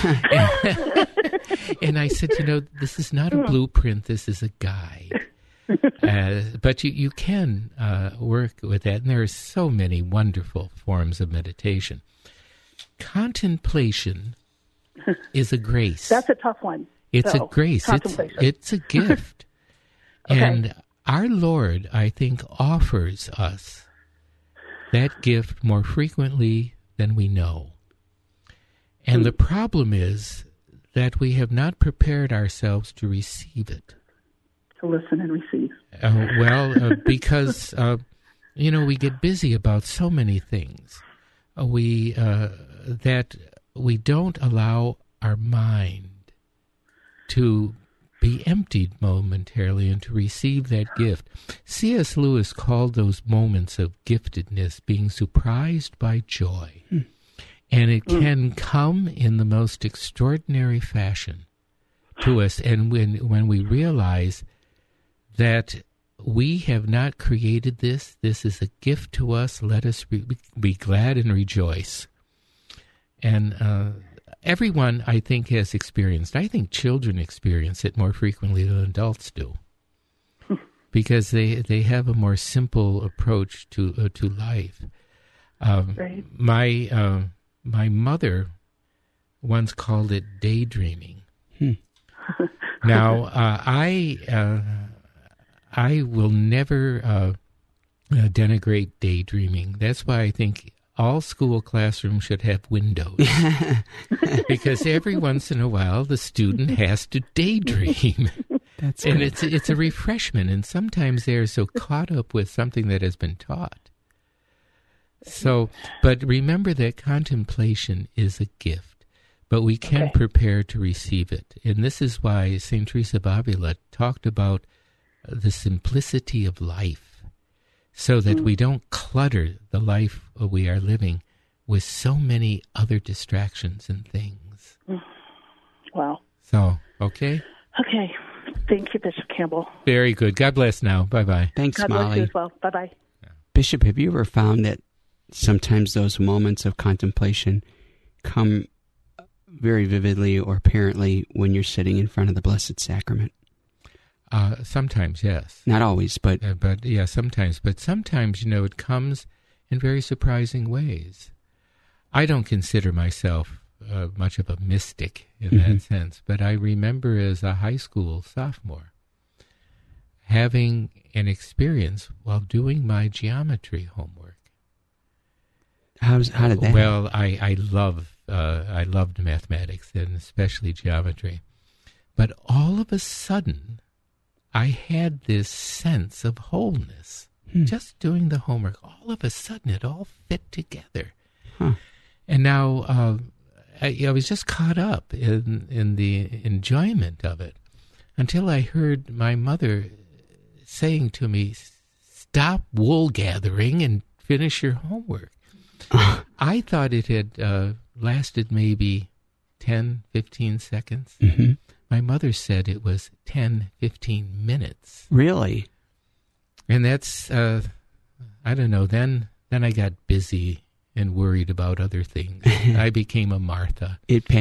[SPEAKER 2] And I said, this is not a blueprint, this is a guide. But you can work with that, and there are so many wonderful forms of meditation. Contemplation is a grace.
[SPEAKER 14] That's a tough one.
[SPEAKER 2] It's a grace. It's a gift. And our Lord, I think, offers us that gift more frequently than we know. And the problem is that we have not prepared ourselves to receive it.
[SPEAKER 14] To listen and receive.
[SPEAKER 2] Because, we get busy about so many things. That we don't allow our mind to be emptied momentarily and to receive that gift. C.S. Lewis called those moments of giftedness being surprised by joy. And it can come in the most extraordinary fashion to us. And when we realize that we have not created this is a gift to us, let us be glad and rejoice. And everyone, I think, has experienced. I think children experience it more frequently than adults do, because they have a more simple approach to life. My mother once called it daydreaming. Now, I will never denigrate daydreaming. That's why I think all school classrooms should have windows, because every once in a while the student has to daydream. And it's a refreshment, and sometimes they're so caught up with something that has been taught. So, but remember that contemplation is a gift, but we can prepare to receive it. And this is why St. Teresa of Avila talked about the simplicity of life, so that we don't clutter the life we are living with so many other distractions and things.
[SPEAKER 14] Wow.
[SPEAKER 2] So, okay?
[SPEAKER 14] Okay. Thank you, Bishop Campbell.
[SPEAKER 2] Very good. God bless now. Bye-bye.
[SPEAKER 3] Thanks,
[SPEAKER 14] God
[SPEAKER 3] Molly.
[SPEAKER 14] God bless you as well. Bye-bye.
[SPEAKER 3] Bishop, have you ever found that sometimes those moments of contemplation come very vividly or apparently when you're sitting in front of the Blessed Sacrament?
[SPEAKER 2] Sometimes, yes.
[SPEAKER 3] Not always, but
[SPEAKER 2] yeah, sometimes. But sometimes, it comes in very surprising ways. I don't consider myself much of a mystic in that sense, but I remember as a high school sophomore having an experience while doing my geometry homework.
[SPEAKER 3] How did that?
[SPEAKER 2] Well, I loved mathematics, and especially geometry, but all of a sudden I had this sense of wholeness. just doing the homework. All of a sudden, it all fit together. And now I was just caught up in the enjoyment of it until I heard my mother saying to me, "Stop wool gathering and finish your homework." I thought it had lasted maybe 10, 15 seconds.
[SPEAKER 3] Mm-hmm.
[SPEAKER 2] My mother said it was 10, 15 minutes.
[SPEAKER 3] Really?
[SPEAKER 2] And that's, I don't know, then I got busy and worried about other things. I became a Martha.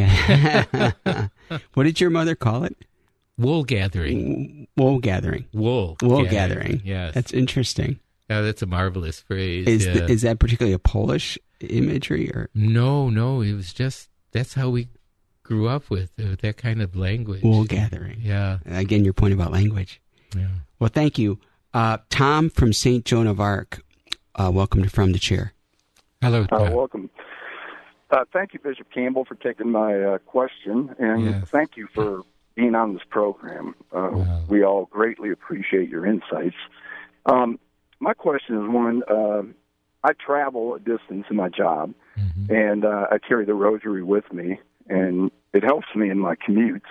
[SPEAKER 3] What did your mother call it?
[SPEAKER 2] Wool gathering.
[SPEAKER 3] Wool gathering.
[SPEAKER 2] Wool
[SPEAKER 3] gathering.
[SPEAKER 2] Yes.
[SPEAKER 3] That's interesting.
[SPEAKER 2] That's a marvelous phrase.
[SPEAKER 3] Is that particularly a Polish imagery? Or
[SPEAKER 2] No, it was just, that's how we grew up with that kind of language.
[SPEAKER 3] Wool gathering.
[SPEAKER 2] Yeah.
[SPEAKER 3] Again, your point about language.
[SPEAKER 2] Yeah.
[SPEAKER 3] Well, thank you. Tom from St. Joan of Arc, welcome to From the Chair.
[SPEAKER 2] Hello, Tom.
[SPEAKER 15] Welcome. Thank you, Bishop Campbell, for taking my question, and thank you for being on this program. We all greatly appreciate your insights. My question is one, I travel a distance in my job, and I carry the rosary with me, and it helps me in my commutes.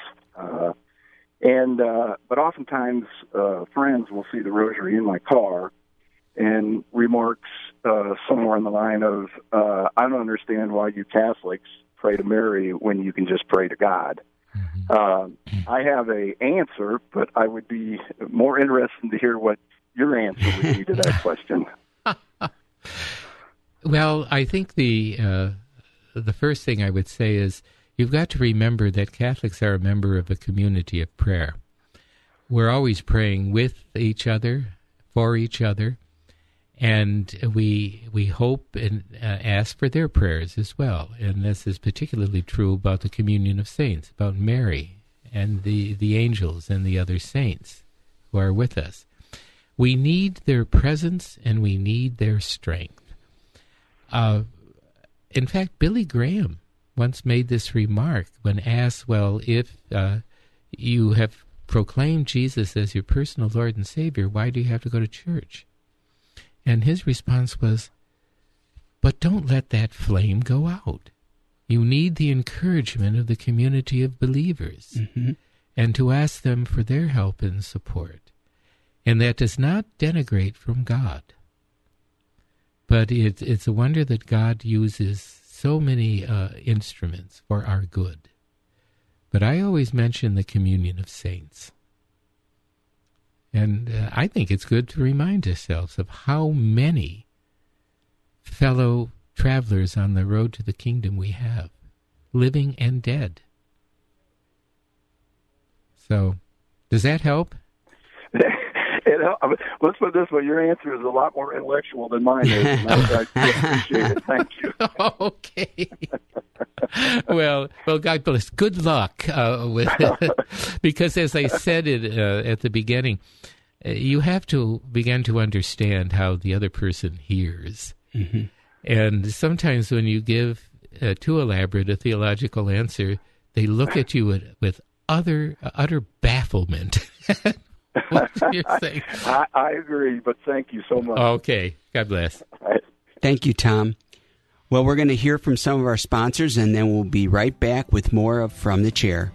[SPEAKER 15] But oftentimes, friends will see the rosary in my car and remarks somewhere in the line of, I don't understand why you Catholics pray to Mary when you can just pray to God. I have an answer, but I would be more interested to hear what your answer would be to that question.
[SPEAKER 2] Well, I think the first thing I would say is you've got to remember that Catholics are a member of a community of prayer. We're always praying with each other, for each other, and we hope and ask for their prayers as well. And this is particularly true about the communion of saints, about Mary and the angels and the other saints who are with us. We need their presence and we need their strength. In fact, Billy Graham once made this remark when asked, well, if you have proclaimed Jesus as your personal Lord and Savior, why do you have to go to church? And his response was, but don't let that flame go out. You need the encouragement of the community of believers and to ask them for their help and support. And that does not denigrate from God. But it's a wonder that God uses so many instruments for our good. But I always mention the communion of saints. And I think it's good to remind ourselves of how many fellow travelers on the road to the kingdom we have, living and dead. So, does that help?
[SPEAKER 15] Let's put it this way, your answer is a lot more intellectual than mine is, and I appreciate it. Thank you.
[SPEAKER 2] Okay. Well, God bless. Good luck with it. Because as I said at the beginning, you have to begin to understand how the other person hears. And sometimes when you give too elaborate a theological answer, they look at you with utter bafflement. What you're saying.
[SPEAKER 15] I agree, but thank you so much.
[SPEAKER 2] Okay. God bless.
[SPEAKER 3] Thank you, Tom. Well, we're going to hear from some of our sponsors, and then we'll be right back with more of From the Chair.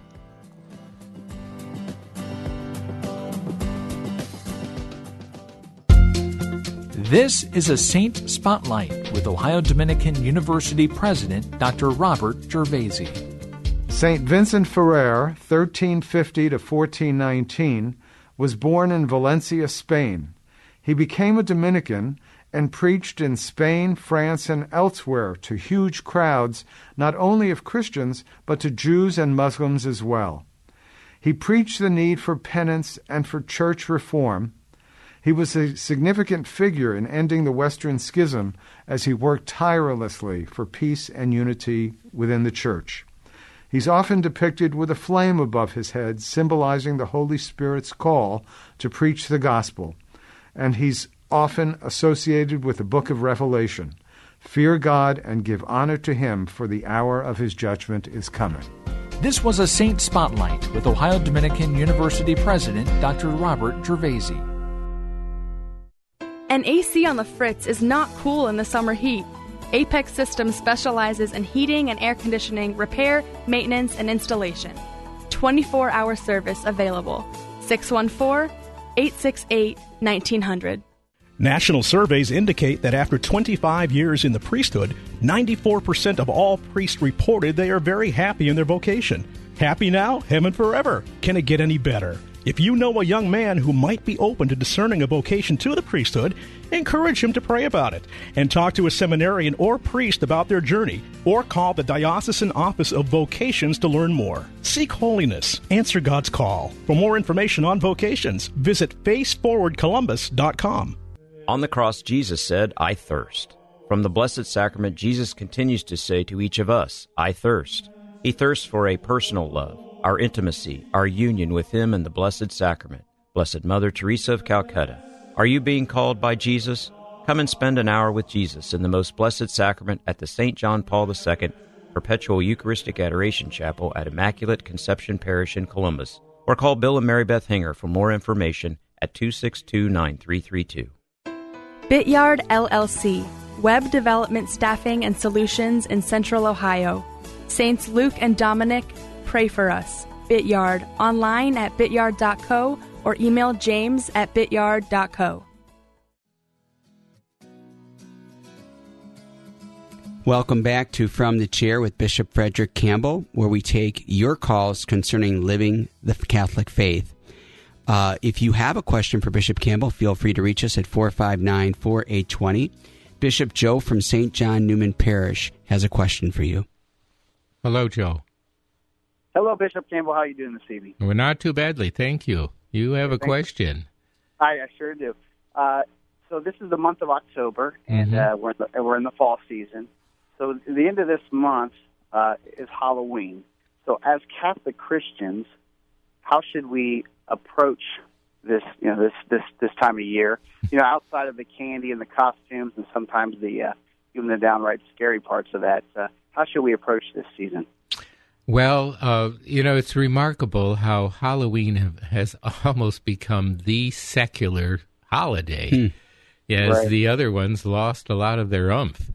[SPEAKER 16] This is a Saint Spotlight with Ohio Dominican University President Dr. Robert Gervasi.
[SPEAKER 17] St. Vincent Ferrer, 1350 to 1419, was born in Valencia, Spain. He became a Dominican and preached in Spain, France, and elsewhere to huge crowds, not only of Christians, but to Jews and Muslims as well. He preached the need for penance and for church reform. He was a significant figure in ending the Western Schism as he worked tirelessly for peace and unity within the church. He's often depicted with a flame above his head, symbolizing the Holy Spirit's call to preach the gospel. And he's often associated with the book of Revelation. Fear God and give honor to him, for the hour of his judgment is coming.
[SPEAKER 16] This was a Saint Spotlight with Ohio Dominican University President Dr. Robert Gervasi.
[SPEAKER 18] An AC on the fritz is not cool in the summer heat. Apex Systems specializes in heating and air conditioning, repair, maintenance, and installation. 24-hour service available. 614-868-1900.
[SPEAKER 19] National surveys indicate that after 25 years in the priesthood, 94% of all priests reported they are very happy in their vocation. Happy now, heaven forever. Can it get any better? If you know a young man who might be open to discerning a vocation to the priesthood, encourage him to pray about it and talk to a seminarian or priest about their journey, or call the Diocesan Office of Vocations to learn more. Seek holiness. Answer God's call. For more information on vocations, visit faceforwardcolumbus.com.
[SPEAKER 9] On the cross, Jesus said, "I thirst." From the Blessed Sacrament, Jesus continues to say to each of us, "I thirst." He thirsts for a personal love, our intimacy, our union with Him in the Blessed Sacrament. Blessed Mother Teresa of Calcutta, are you being called by Jesus? Come and spend an hour with Jesus in the Most Blessed Sacrament at the St. John Paul II Perpetual Eucharistic Adoration Chapel at Immaculate Conception Parish in Columbus, or call Bill and Mary Beth Hinger for more information at 262-9332.
[SPEAKER 18] Bityard LLC, web development staffing and solutions in Central Ohio. Saints Luke and Dominic, pray for us. Bityard, online at bityard.co or email james@bityard.co.
[SPEAKER 3] Welcome back to From the Chair with Bishop Frederick Campbell, where we take your calls concerning living the Catholic faith. If you have a question for Bishop Campbell, feel free to reach us at 459-4820. Bishop Joe from St. John Newman Parish has a question for you.
[SPEAKER 2] Hello, Joe.
[SPEAKER 20] Hello, Bishop Campbell. How are you doing this evening?
[SPEAKER 2] Well, not too badly, thank you. You have a question.
[SPEAKER 20] I sure do. So this is the month of October, and we're in the fall season. So the end of this month is Halloween. So as Catholic Christians, how should we approach this time of year? Outside of the candy and the costumes, and sometimes even the downright scary parts of that. How should we approach this season?
[SPEAKER 2] Well, it's remarkable how Halloween has almost become the secular holiday, as the other ones lost a lot of their oomph.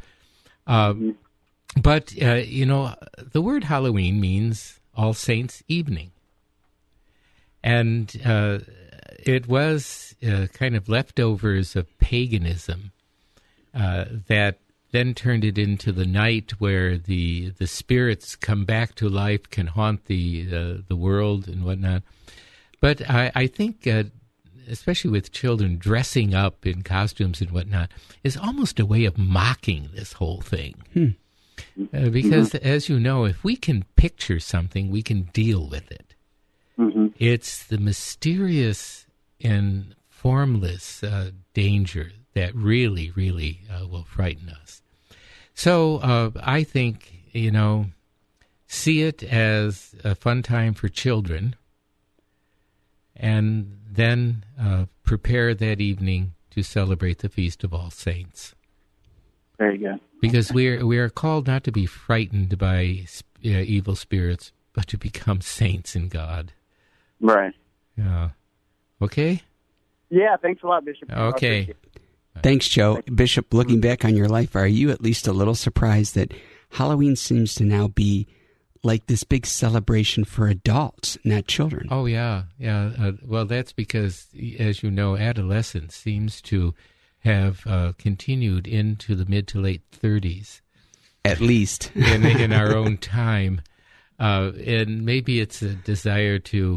[SPEAKER 2] But, the word Halloween means All Saints' Evening. And it was kind of leftovers of paganism that then turned it into the night where the spirits come back to life, can haunt the world and whatnot. But I think, especially with children, dressing up in costumes and whatnot is almost a way of mocking this whole thing. Because, as you know, if we can picture something, we can deal with it. It's the mysterious and formless danger that really, really will frighten us. So I think, see it as a fun time for children, and then prepare that evening to celebrate the Feast of All Saints.
[SPEAKER 20] Very good.
[SPEAKER 2] Because we are called not to be frightened by evil spirits, but to become saints in God.
[SPEAKER 20] Right.
[SPEAKER 2] Yeah. Okay?
[SPEAKER 20] Yeah, thanks a lot, Bishop.
[SPEAKER 2] Okay.
[SPEAKER 3] Thanks, Joe. Bishop, looking back on your life, are you at least a little surprised that Halloween seems to now be like this big celebration for adults, not children?
[SPEAKER 2] Oh, yeah. Well, that's because, as you know, adolescence seems to have continued into the mid to late 30s.
[SPEAKER 3] At least.
[SPEAKER 2] in our own time. And maybe it's a desire to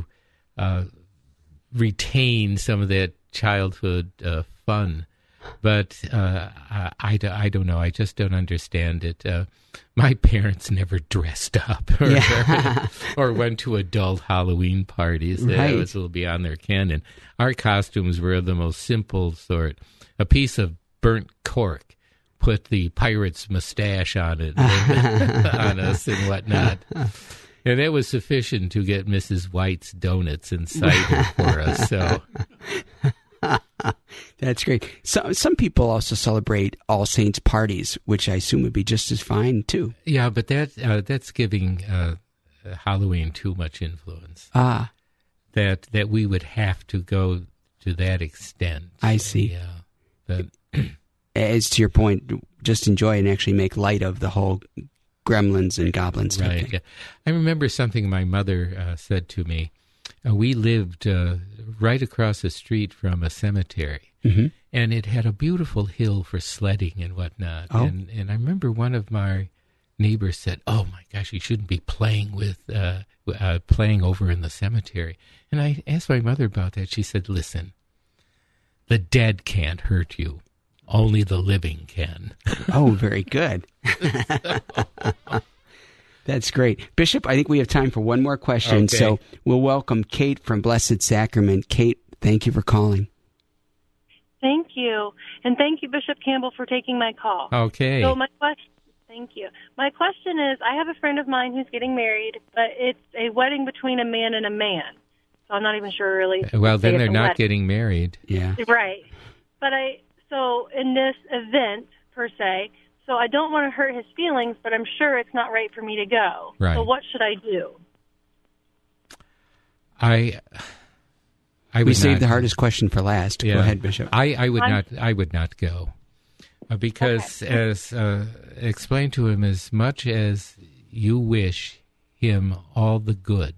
[SPEAKER 2] retain some of that childhood fun. But I don't know. I just don't understand it. My parents never dressed up or went to adult Halloween parties. Right. It was a little beyond their ken. And our costumes were the most simple sort. A piece of burnt cork, put the pirate's mustache on it, on us and whatnot. And that was sufficient to get Mrs. White's donuts and cider for us. So.
[SPEAKER 3] That's great. So, some people also celebrate All Saints parties, which I assume would be just as fine, too.
[SPEAKER 2] Yeah, but that's giving Halloween too much influence. That we would have to go to that extent.
[SPEAKER 3] I see. as to your point, just enjoy and actually make light of the whole gremlins and goblins.
[SPEAKER 2] Right. Yeah. I remember something my mother said to me. We lived right across the street from a cemetery, and it had a beautiful hill for sledding and whatnot.
[SPEAKER 3] Oh.
[SPEAKER 2] And I remember one of my neighbors said, "Oh my gosh, you shouldn't be playing over in the cemetery." And I asked my mother about that. She said, "Listen, the dead can't hurt you. Only the living can."
[SPEAKER 3] Oh, very good. That's great. Bishop, I think we have time for one more question.
[SPEAKER 2] Okay.
[SPEAKER 3] So we'll welcome Kate from Blessed Sacrament. Kate, thank you for calling.
[SPEAKER 21] Thank you. And thank you, Bishop Campbell, for taking my call.
[SPEAKER 2] Okay.
[SPEAKER 21] So thank you. My question is, I have a friend of mine who's getting married, but it's a wedding between a man and a man. So I'm not even sure really.
[SPEAKER 2] Well, then they're not getting married.
[SPEAKER 3] Yeah.
[SPEAKER 21] Right. But so in this event, per se, so I don't want to hurt his feelings, but I'm sure it's not right for me to go.
[SPEAKER 2] Right.
[SPEAKER 21] So what should I do?
[SPEAKER 3] We saved the hardest question for last.
[SPEAKER 2] Yeah.
[SPEAKER 3] Go ahead, Bishop.
[SPEAKER 2] I would not go because, as explained to him, as much as you wish him all the good,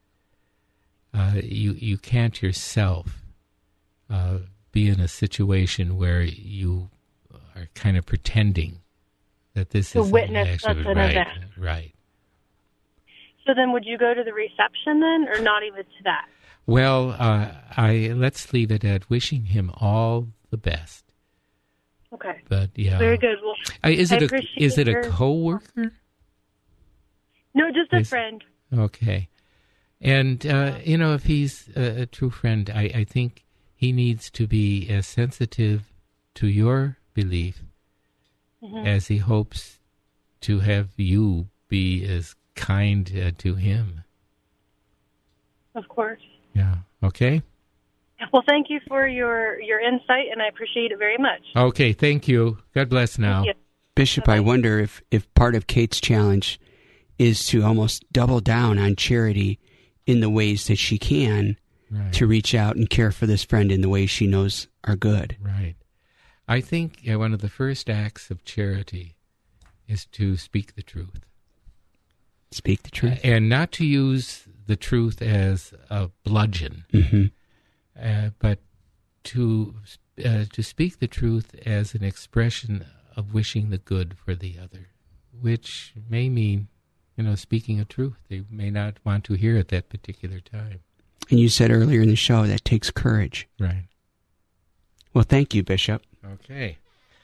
[SPEAKER 2] you can't yourself be in a situation where you are kind of pretending that this is
[SPEAKER 21] witness an event.
[SPEAKER 2] Right.
[SPEAKER 21] So then, would you go to the reception then, or not even to that?
[SPEAKER 2] Well, let's leave it at wishing him all the best.
[SPEAKER 21] Okay.
[SPEAKER 2] But yeah,
[SPEAKER 21] very good. Well,
[SPEAKER 2] is it a coworker?
[SPEAKER 21] No, just a friend.
[SPEAKER 2] Okay, and if he's a true friend, I think he needs to be as sensitive to your belief as he hopes to have you be as kind to him.
[SPEAKER 21] Of course.
[SPEAKER 2] Yeah. Okay.
[SPEAKER 21] Well, thank you for your insight, and I appreciate it very much.
[SPEAKER 2] Okay. Thank you. God bless now.
[SPEAKER 3] Bishop, bye-bye. I wonder if part of Kate's challenge is to almost double down on charity in the ways that she can to reach out and care for this friend in the ways she knows are good.
[SPEAKER 2] Right. I think one of the first acts of charity is to speak the truth.
[SPEAKER 3] Speak the truth.
[SPEAKER 2] And not to use the truth as a bludgeon, but to speak the truth as an expression of wishing the good for the other, which may mean, speaking a truth they may not want to hear at that particular time.
[SPEAKER 3] And you said earlier in the show that takes courage.
[SPEAKER 2] Right.
[SPEAKER 3] Well, thank you, Bishop.
[SPEAKER 2] Okay.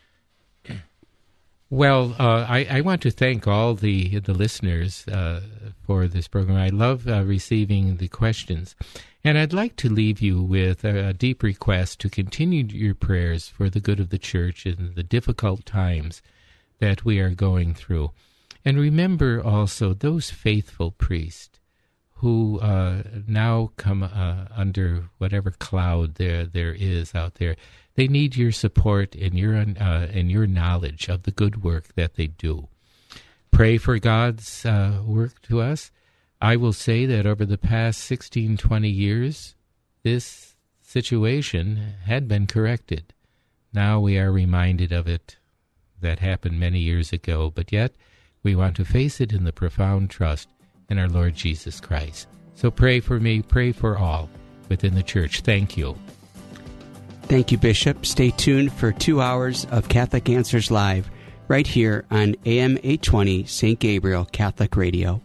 [SPEAKER 2] Well, I want to thank all the listeners for this program. I love receiving the questions. And I'd like to leave you with a deep request to continue your prayers for the good of the church in the difficult times that we are going through. And remember also those faithful priests who now come under whatever cloud there is out there. They need your support and your knowledge of the good work that they do. Pray for God's work to us. I will say that over the past 16, 20 years, this situation had been corrected. Now we are reminded of it that happened many years ago, but yet we want to face it in the profound trust in our Lord Jesus Christ. So pray for me, pray for all within the church. Thank you.
[SPEAKER 3] Thank you, Bishop. Stay tuned for 2 hours of Catholic Answers Live right here on AM 820 St. Gabriel Catholic Radio.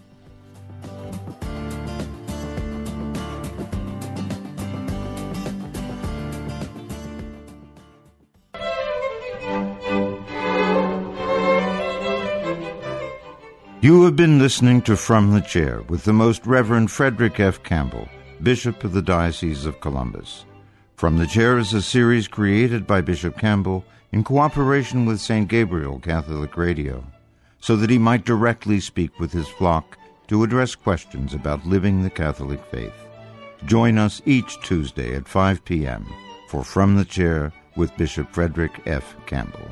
[SPEAKER 1] You have been listening to From the Chair with the Most Reverend Frederick F. Campbell, Bishop of the Diocese of Columbus. From the Chair is a series created by Bishop Campbell in cooperation with St. Gabriel Catholic Radio, so that he might directly speak with his flock to address questions about living the Catholic faith. Join us each Tuesday at 5 p.m. for From the Chair with Bishop Frederick F. Campbell.